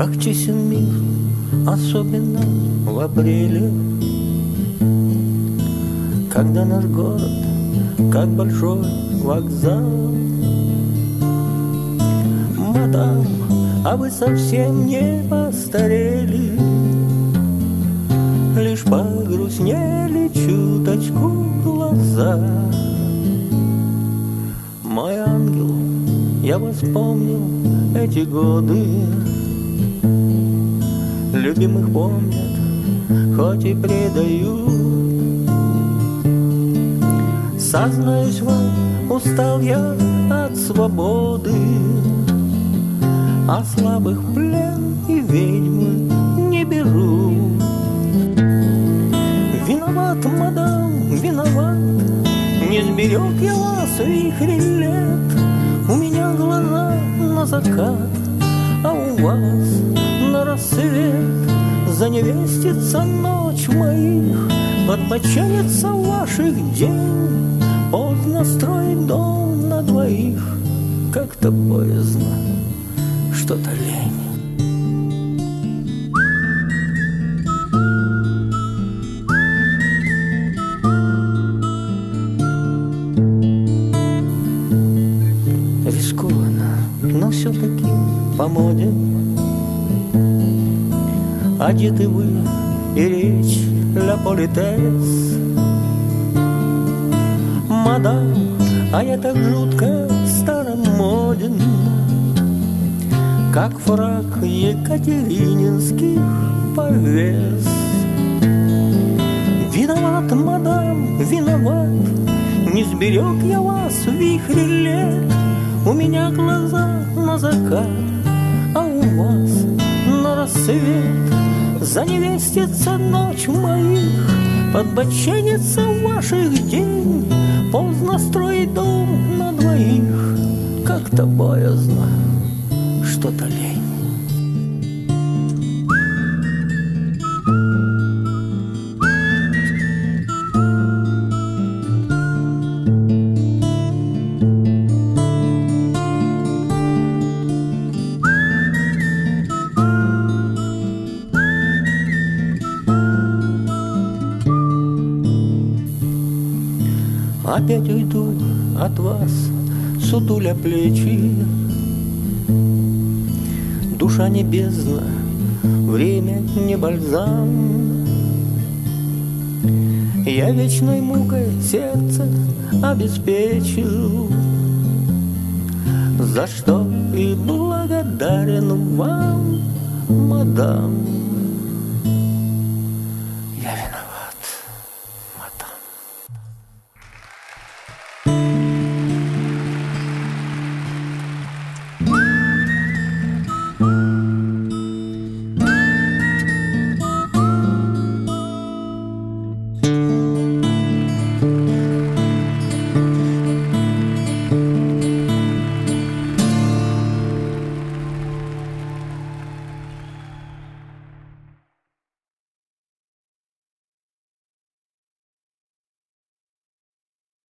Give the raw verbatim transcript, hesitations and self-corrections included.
Как тесен мир, особенно в апреле, когда наш город, как большой вокзал. Мадам, а вы совсем не постарели, лишь погрустнели чуточку глаза. Мой ангел, я вас помню эти годы, любимых помнят, хоть и предают. Сознаюсь вам, устал я от свободы, а слабых в плен и ведьмы не беру. Виноват, мадам, виноват, не сберег я вас в вихре лет. У меня глаза на закат, а у вас на рассвет. Заневестится ночь моих, подбоченится ваших день. Поздно строить дом на двоих, как-то поздно, что-то лень. Рискованно, но все-таки по моде одеты вы и речь ля политес. Мадам, а я так жутко старомоден, как фрак екатерининских повес. Виноват, мадам, виноват, не сберег я вас в вихре лет. У меня глаза на закат, а у вас на рассвет. Заневестится ночь моих, подбоченится ваших день. Поздно строить дом на двоих, как-то боязно, что-то лень. Опять уйду от вас, сутуля плечи. Душа не бездна, время не бальзам. Я вечной мукой сердце обеспечил, за что и благодарен вам, мадам.